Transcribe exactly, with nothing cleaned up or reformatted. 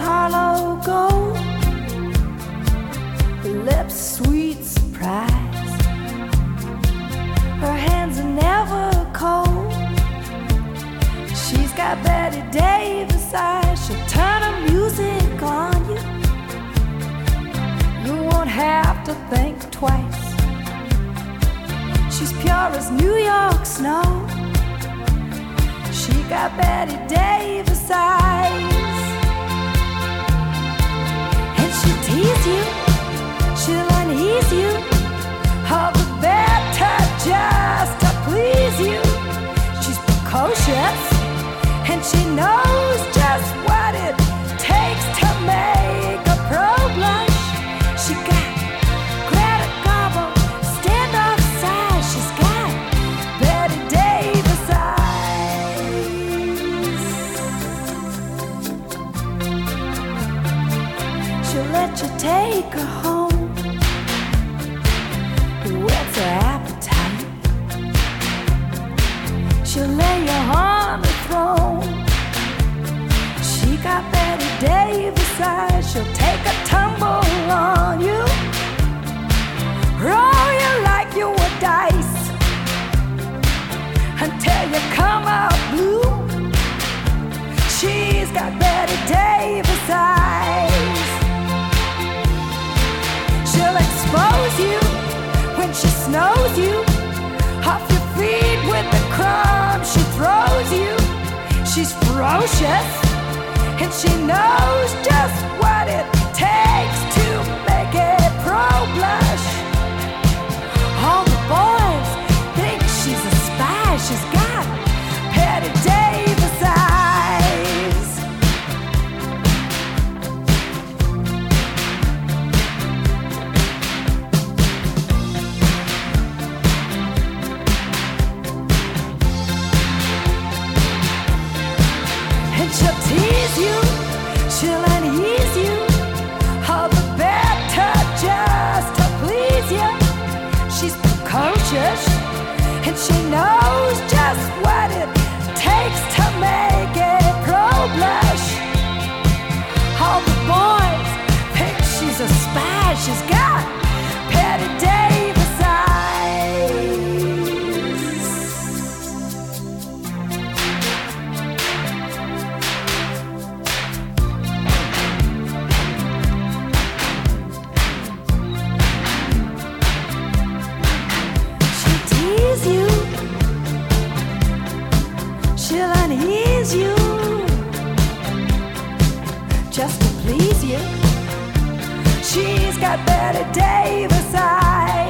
Harlow gold, her lips sweet surprise, her hands are never cold. She's got Betty Davis eyes, she'll turn her music on you. You won't have to think twice. She's pure as New York snow. She got Betty Davis eyes. And she'll tease you, she'll unease you, all the better just to please you. She's precocious, and she knows just what it takes to make a pro blush. She got Greta Garbo, standoff size. She's got Betty Davis eyes. She'll let you take her home, whets her appetite. She'll lay you on the throne. She got Betty Davis eyes. She'll take a tumble on you, roll you like you were dice, until you come out blue. She's got Betty Davis eyes. She'll expose you when she snows you off your feet with the crumbs she throws you. She's ferocious, and she knows just what it takes to make a pro blush. All the boys think she's a spy. She's got Betty Davis eyes. And she'll tease you, she'll unease you, all the better just to please you. She's precocious, and she knows just what it takes to make a pro blush. All the boys think she's a spy. She's got Betty Davis eyes. You, she'll unease you just to please you. She's got Betty Davis eyes.